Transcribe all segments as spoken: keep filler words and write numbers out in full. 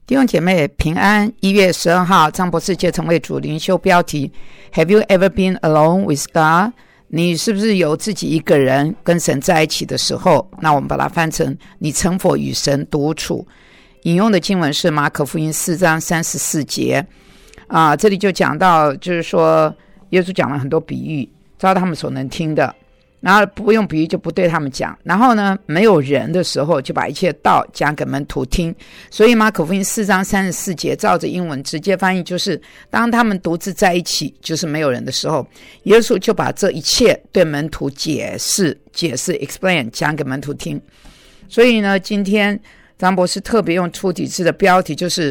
弟兄姐妹平安。一月十二号，张博士借成为主灵修标题 Have you ever been alone with God？ 你是不是有自己一个人跟神在一起的时候？那我们把它翻成你曾否与神独处。引用的经文是马可福音四章三十四节啊，这里就讲到，就是说耶稣讲了很多比喻，照他们所能听的，然后不用比喻就不对他们讲，然后呢没有人的时候就把一切道讲给门徒听。所以马可福音四章三十四节照着英文直接翻译就是当他们独自在一起，就是没有人的时候，耶稣就把这一切对门徒解释解释 explain 讲给门徒听。所以呢今天张博士特别用出体字的标题就是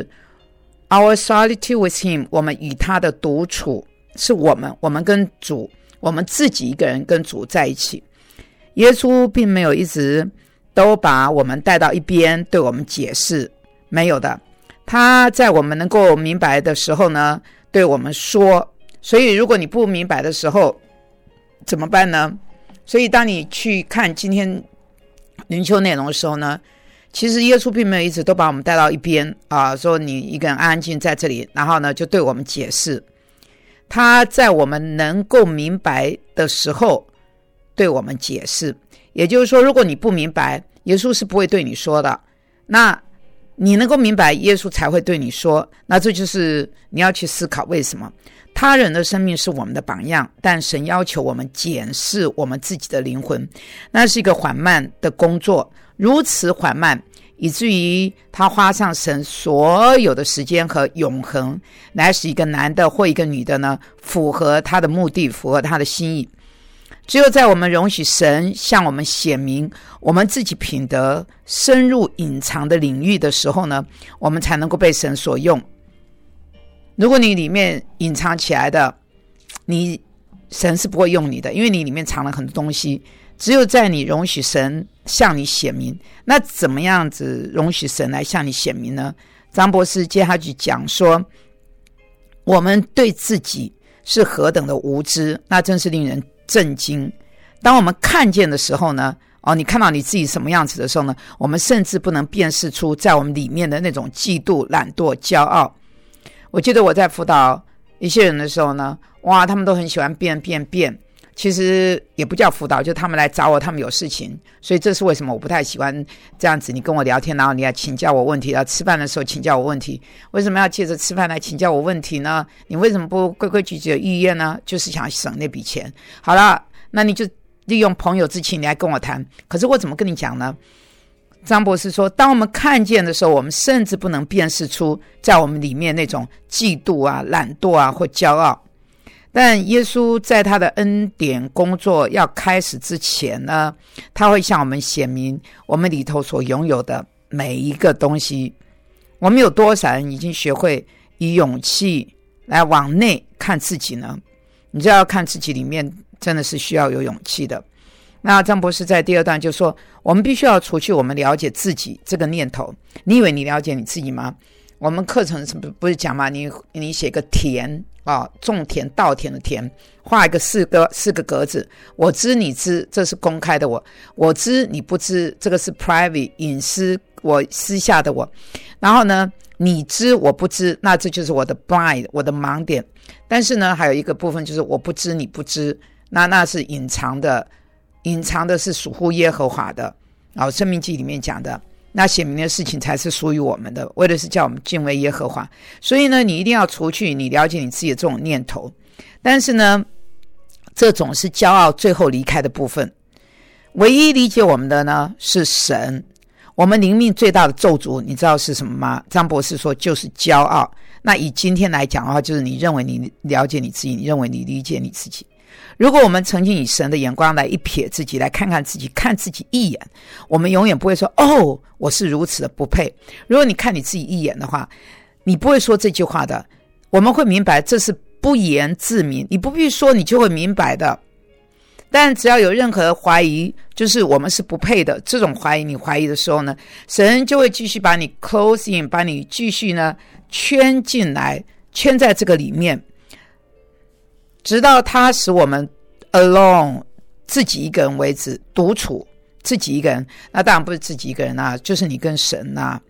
Our solitude with him， 我们与他的独处，是我们我们跟主，我们自己一个人跟主在一起。耶稣并没有一直都把我们带到一边对我们解释，没有的。他在我们能够明白的时候呢对我们说，所以如果你不明白的时候怎么办呢？所以当你去看今天灵修内容的时候呢，其实耶稣并没有一直都把我们带到一边啊，说你一个人安安静在这里，然后呢就对我们解释。他在我们能够明白的时候对我们解释，也就是说如果你不明白，耶稣是不会对你说的，那你能够明白，耶稣才会对你说。那这就是你要去思考为什么他人的生命是我们的榜样，但神要求我们检视我们自己的灵魂，那是一个缓慢的工作，如此缓慢以至于他花上神所有的时间和永恒来使一个男的或一个女的呢符合他的目的，符合他的心意。只有在我们容许神向我们显明我们自己品德深入隐藏的领域的时候呢，我们才能够被神所用。如果你里面隐藏起来的，你神是不会用你的，因为你里面藏了很多东西。只有在你容许神向你显明，那怎么样子容许神来向你显明呢？张博士接下去讲说，我们对自己是何等的无知，那真是令人震惊。当我们看见的时候呢，哦，你看到你自己什么样子的时候呢，我们甚至不能辨识出在我们里面的那种嫉妒、懒惰、骄傲。我记得我在辅导一些人的时候呢，哇，他们都很喜欢变变变。其实也不叫辅导，就他们来找我，他们有事情，所以这是为什么我不太喜欢这样子，你跟我聊天，然后你来请教我问题，然后吃饭的时候请教我问题。为什么要借着吃饭来请教我问题呢？你为什么不规规矩矩的预约呢？就是想省那笔钱。好了，那你就利用朋友之情来跟我谈，可是我怎么跟你讲呢？张博士说，当我们看见的时候，我们甚至不能辨识出在我们里面那种嫉妒啊、懒惰啊或骄傲。但耶稣在他的恩典工作要开始之前呢，他会向我们显明我们里头所拥有的每一个东西。我们有多少人已经学会以勇气来往内看自己呢？你知道看自己里面真的是需要有勇气的。那张博士在第二段就说，我们必须要除去我们了解自己这个念头。你以为你了解你自己吗？我们课程不是讲吗？你你写个田啊，种田稻田的田，画一个四个四个格子，我知你知，这是公开的我；我知你不知，这个是 private 隐私，我私下的我。然后呢，你知我不知，那这就是我的 blind， 我的盲点。但是呢，还有一个部分就是我不知你不知，那那是隐藏的，隐藏的是属乎耶和华的。然后《申命记》里面讲的。那显明的事情才是属于我们的，为的是叫我们敬畏耶和华。所以呢，你一定要除去你了解你自己的这种念头。但是呢，这种是骄傲最后离开的部分。唯一理解我们的呢是神。我们灵命最大的咒诅你知道是什么吗？张博士说就是骄傲。那以今天来讲的话，就是你认为你了解你自己，你认为你理解你自己。如果我们曾经以神的眼光来一瞥自己，来看看自己，看自己一眼，我们永远不会说哦，我是如此的不配。如果你看你自己一眼的话，你不会说这句话的。我们会明白这是不言自明，你不必说你就会明白的。但只要有任何怀疑，就是我们是不配的，这种怀疑你怀疑的时候呢，神就会继续把你 close in， 把你继续呢圈进来，圈在这个里面，直到他使我们 alone 自己一个人为止，独处自己一个人。那当然不是自己一个人啊，就是你跟神啊。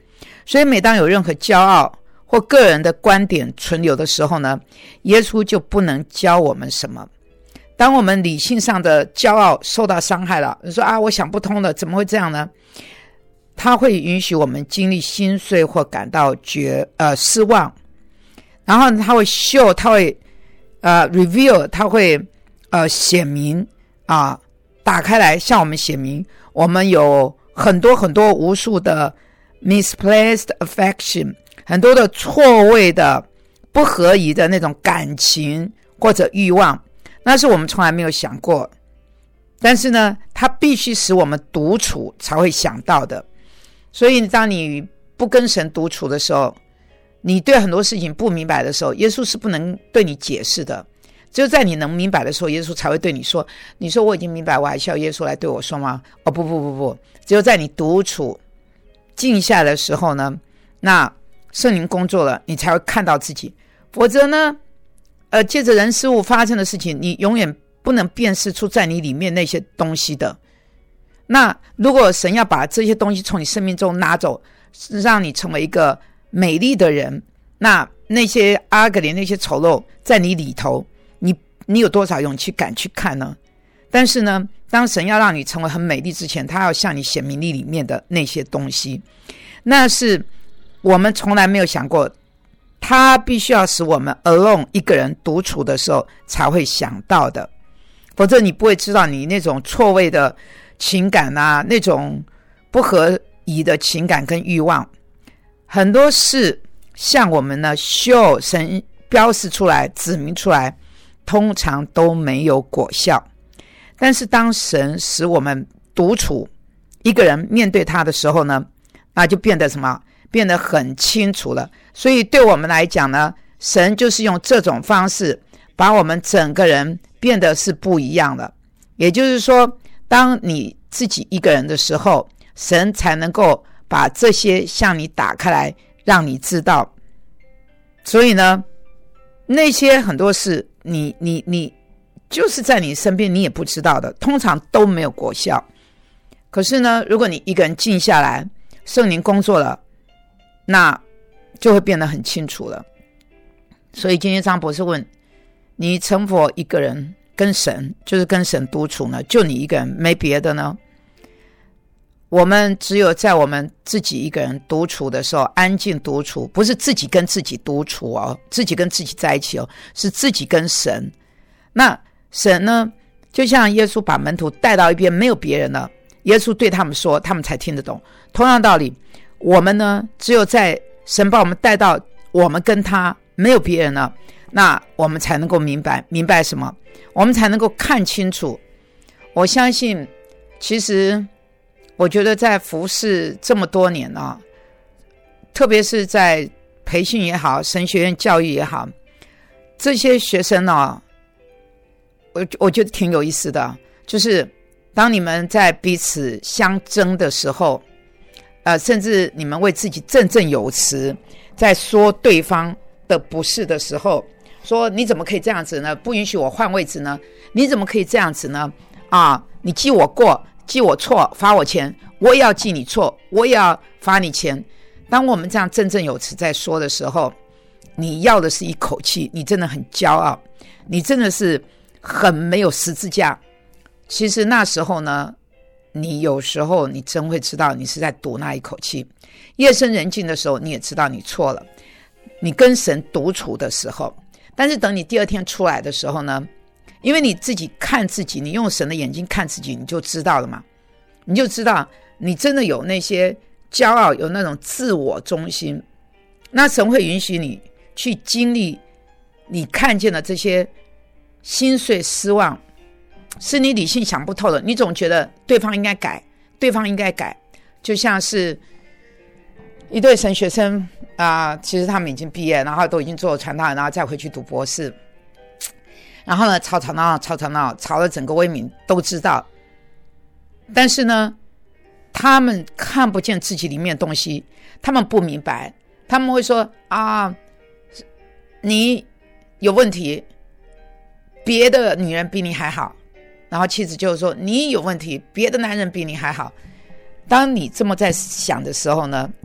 所以每当有任何骄傲或个人的观点存留的时候呢，耶稣就不能教我们什么。当我们理性上的骄傲受到伤害了，你说啊，我想不通了，怎么会这样呢？他会允许我们经历心碎或感到绝呃失望，然后他会 show， 他会呃 reveal， 他会呃显明啊，打开来向我们显明，我们有很多很多无数的 misplaced affection， 很多的错位的不合宜的那种感情或者欲望，那是我们从来没有想过，但是呢，它必须使我们独处才会想到的。所以当你不跟神独处的时候，你对很多事情不明白的时候，耶稣是不能对你解释的。只有在你能明白的时候，耶稣才会对你说，你说我已经明白，我还需要耶稣来对我说吗？哦，不不不不，只有在你独处静下来的时候呢，那圣灵工作了，你才会看到自己。否则呢，呃，借着人事物发生的事情，你永远不能辨识出在你里面那些东西的。那如果神要把这些东西从你生命中拿走，让你成为一个美丽的人，那那些阿格林那些丑陋在你里头，你你有多少勇气敢去看呢？但是呢，当神要让你成为很美丽之前，他要向你显明你里面的那些东西，那是我们从来没有想过，他必须要使我们 alone 一个人独处的时候才会想到的，否则你不会知道你那种错位的情感啊，那种不合宜的情感跟欲望，很多事向我们呢 show 神标示出来指明出来，通常都没有果效。但是当神使我们独处一个人面对他的时候呢，那就变得什么？变得很清楚了。所以对我们来讲呢，神就是用这种方式把我们整个人变得是不一样的。也就是说，当你自己一个人的时候，神才能够把这些向你打开来，让你知道。所以呢，那些很多事你你你就是在你身边你也不知道的，通常都没有果效。可是呢，如果你一个人静下来，圣灵工作了，那就会变得很清楚了。所以今天张博士问你，成否一个人跟神，就是跟神独处呢？就你一个人，没别的呢？我们只有在我们自己一个人独处的时候，安静独处，不是自己跟自己独处哦，自己跟自己在一起哦，是自己跟神。那神呢，就像耶稣把门徒带到一边，没有别人了，耶稣对他们说，他们才听得懂。同样道理，我们呢，只有在神把我们带到我们跟他没有别人了，那我们才能够明白，明白什么？我们才能够看清楚。我相信，其实我觉得在服事这么多年啊，特别是在培训也好，神学院教育也好，这些学生啊，我我觉得挺有意思的，就是当你们在彼此相争的时候，呃，甚至你们为自己振振有词，在说对方的不是的时候，说你怎么可以这样子呢？不允许我换位置呢？你怎么可以这样子呢？啊，你记我过，记我错，罚我钱，我也要记你错，我也要罚你钱。当我们这样振振有词在说的时候，你要的是一口气，你真的很骄傲，你真的是很没有十字架。其实那时候呢，你有时候你真会知道你是在赌那一口气。夜深人静的时候，你也知道你错了。你跟神独处的时候，但是等你第二天出来的时候呢，因为你自己看自己，你用神的眼睛看自己，你就知道了嘛。你就知道你真的有那些骄傲，有那种自我中心。那神会允许你去经历你看见的这些心碎失望，是你理性想不透的，你总觉得对方应该改，对方应该改。就像是一对神学生啊、呃，其实他们已经毕业，然后都已经做了传道人，然后再回去读博士，然后呢吵吵闹闹吵吵闹吵了整个威敏都知道，但是呢他们看不见自己里面的东西，他们不明白，他们会说啊，你有问题，别的女人比你还好，然后妻子就说你有问题，别的男人比你还好。当你这么在想的时候呢，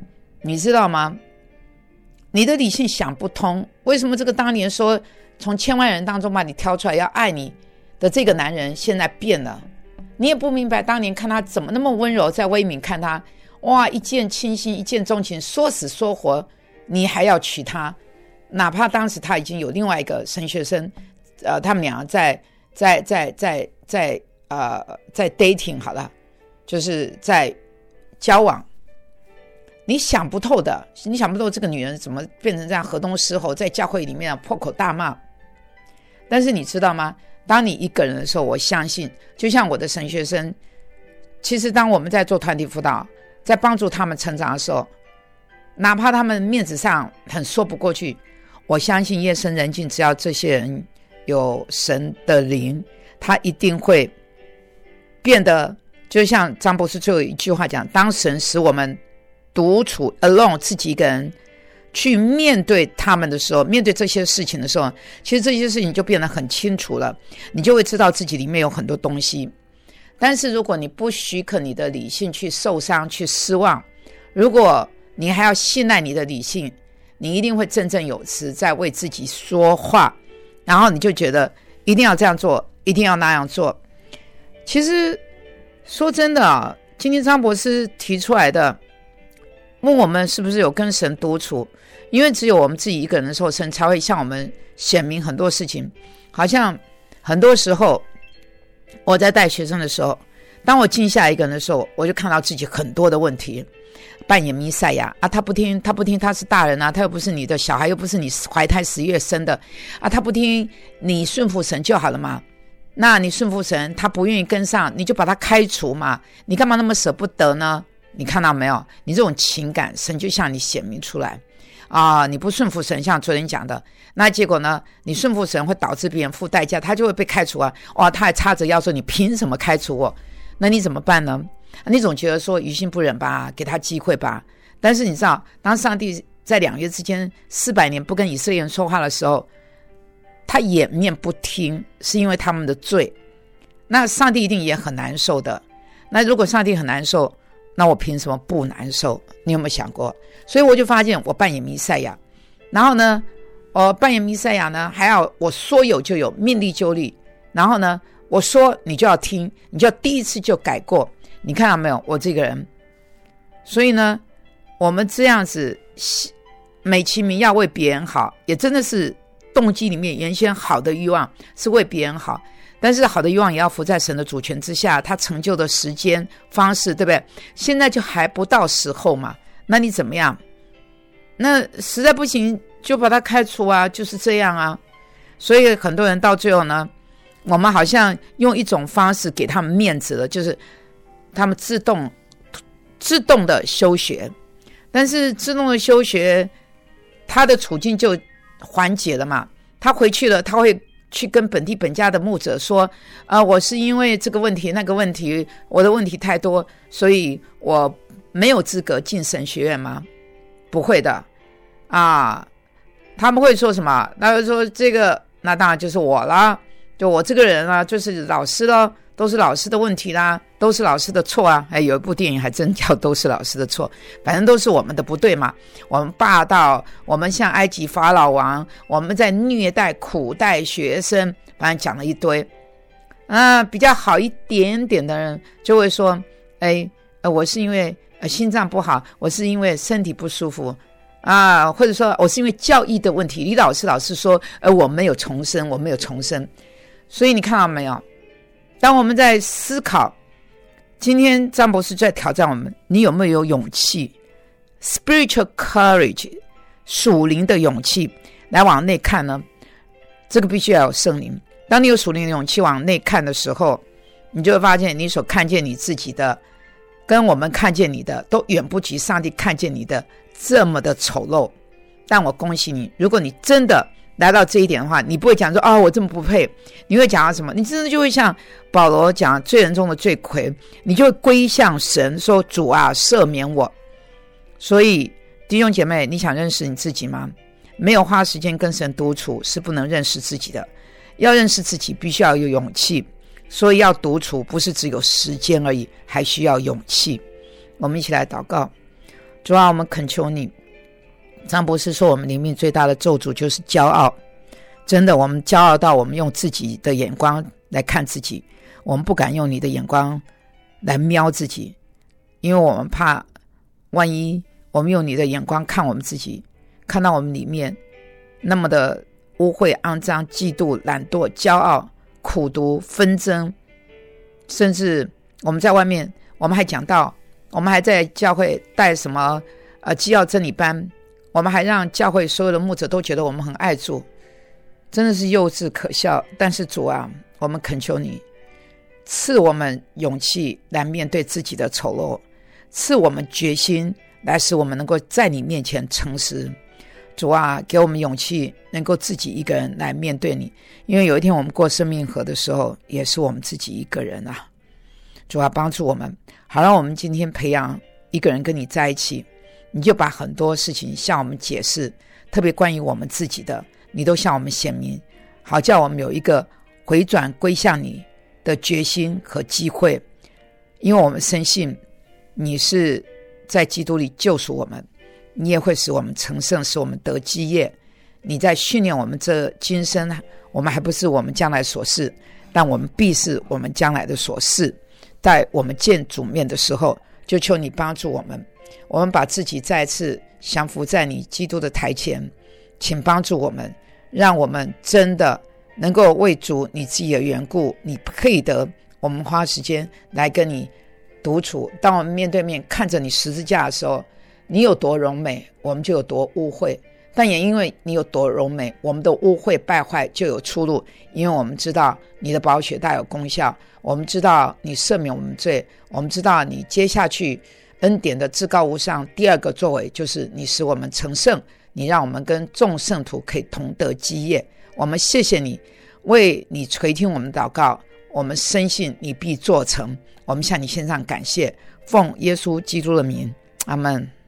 你知道吗？你的理性想不通，为什么这个当年说从千万人当中把你挑出来要爱你的这个男人现在变了？你也不明白当年看他怎么那么温柔，在威敏看他哇一见倾心一见钟情，说死说活你还要娶她，哪怕当时他已经有另外一个神学生，呃，他们两个在在在在在呃在 dating 好了，就是在交往。你想不透的，你想不透这个女人怎么变成这样河东狮吼，在教会里面破口大骂。但是你知道吗？当你一个人的时候，我相信就像我的神学生，其实当我们在做团体辅导，在帮助他们成长的时候，哪怕他们面子上很说不过去，我相信夜深人静，只要这些人有神的灵，他一定会变得，就像张博士最后一句话讲，当神使我们独处 alone 自己一个人去面对他们的时候，面对这些事情的时候，其实这些事情就变得很清楚了，你就会知道自己里面有很多东西。但是如果你不许可你的理性去受伤去失望，如果你还要信赖你的理性，你一定会振振有词在为自己说话，然后你就觉得一定要这样做，一定要那样做。其实说真的啊，今天张博士提出来的问我们是不是有跟神独处，因为只有我们自己一个人的时候，神才会向我们显明很多事情。好像很多时候我在带学生的时候，当我静下一个人的时候，我就看到自己很多的问题，扮演弥赛亚啊，他不听他不听他是大人啊，他又不是你的小孩，又不是你怀胎十月生的啊，他不听，你顺服神就好了嘛。那你顺服神，他不愿意跟上，你就把他开除嘛，你干嘛那么舍不得呢？你看到没有？你这种情感，神就向你显明出来啊！你不顺服神，像昨天讲的，那结果呢？你顺服神会导致别人付代价，他就会被开除啊！哇，他还叉着腰说：“你凭什么开除我？”那你怎么办呢？你总觉得说于心不忍吧，给他机会吧。但是你知道，当上帝在两约之间四百年不跟以色列人说话的时候，他掩面不听，是因为他们的罪。那上帝一定也很难受的。那如果上帝很难受，那我凭什么不难受？你有没有想过？所以我就发现我扮演弥赛亚，然后呢我扮演弥赛亚呢，还要我说有就有，命立就立，然后呢我说你就要听，你就要第一次就改过。你看到没有，我这个人。所以呢我们这样子美其名要为别人好，也真的是动机里面原先好的欲望是为别人好，但是好的欲望也要服在神的主权之下，他成就的时间方式，对不对？现在就还不到时候嘛，那你怎么样？那实在不行就把他开除啊，就是这样啊。所以很多人到最后呢，我们好像用一种方式给他们面子了，就是他们自动自动的休学，但是自动的休学，他的处境就缓解了嘛。他回去了，他会去跟本地本家的牧者说，呃，我是因为这个问题那个问题，我的问题太多，所以我没有资格进神学院吗？不会的啊。他们会说什么？他会说这个，那当然就是我啦，就我这个人啊，就是老师咯，都是老师的问题啦，都是老师的错啊。哎，有一部电影还真叫都是老师的错，反正都是我们的不对嘛。我们霸道，我们像埃及法老王，我们在虐待苦待学生，反正讲了一堆。啊，比较好一点点的人就会说，哎，呃，我是因为、呃、心脏不好，我是因为身体不舒服啊，或者说我是因为教义的问题。李老师老师说，呃，我没有重生，我没有重生。所以你看到没有？当我们在思考，今天张博士在挑战我们，你有没有勇气 spiritual courage 属灵的勇气来往内看呢？这个必须要有圣灵。当你有属灵的勇气往内看的时候，你就会发现你所看见你自己的跟我们看见你的都远不及上帝看见你的这么的丑陋。但我恭喜你，如果你真的来到这一点的话，你不会讲说啊、哦，我这么不配，你会讲到什么？你真的就会像保罗讲罪人中的罪魁，你就会归向神说，主啊，赦免我。所以弟兄姐妹，你想认识你自己吗？没有花时间跟神独处是不能认识自己的。要认识自己必须要有勇气，所以要独处不是只有时间而已，还需要勇气。我们一起来祷告。 主啊，我们恳求你。张博士说我们灵命最大的咒诅就是骄傲，真的，我们骄傲到我们用自己的眼光来看自己，我们不敢用你的眼光来瞄自己，因为我们怕万一我们用你的眼光看我们自己，看到我们里面那么的污秽、肮脏、嫉妒、懒惰、骄傲、苦毒、纷争，甚至我们在外面，我们还讲到，我们还在教会带什么呃基要真理班，我们还让教会所有的牧者都觉得我们很爱主，真的是幼稚可笑。但是主啊，我们恳求你赐我们勇气来面对自己的丑陋，赐我们决心来使我们能够在你面前诚实。主啊，给我们勇气能够自己一个人来面对你，因为有一天我们过生命河的时候也是我们自己一个人啊。主啊，帮助我们，好让我们今天培养一个人跟你在一起，你就把很多事情向我们解释，特别关于我们自己的，你都向我们显明，好叫我们有一个回转归向你的决心和机会。因为我们深信你是在基督里救赎我们，你也会使我们成圣，使我们得基业。你在训练我们这今生，我们还不是我们将来所是，但我们必是我们将来的所是。在我们见主面的时候，就求你帮助我们，我们把自己再次降服在你基督的台前，请帮助我们，让我们真的能够为主你自己的缘故，你配得我们花时间来跟你独处。当我们面对面看着你十字架的时候，你有多荣美，我们就有多污秽，但也因为你有多荣美，我们的污秽败坏就有出路。因为我们知道你的宝血大有功效，我们知道你赦免我们罪，我们知道你接下去恩典的至高无上第二个作为就是你使我们成圣，你让我们跟众圣徒可以同得基业。我们谢谢你，为你垂听我们祷告，我们深信你必做成，我们向你献上感谢，奉耶稣基督的名，阿们。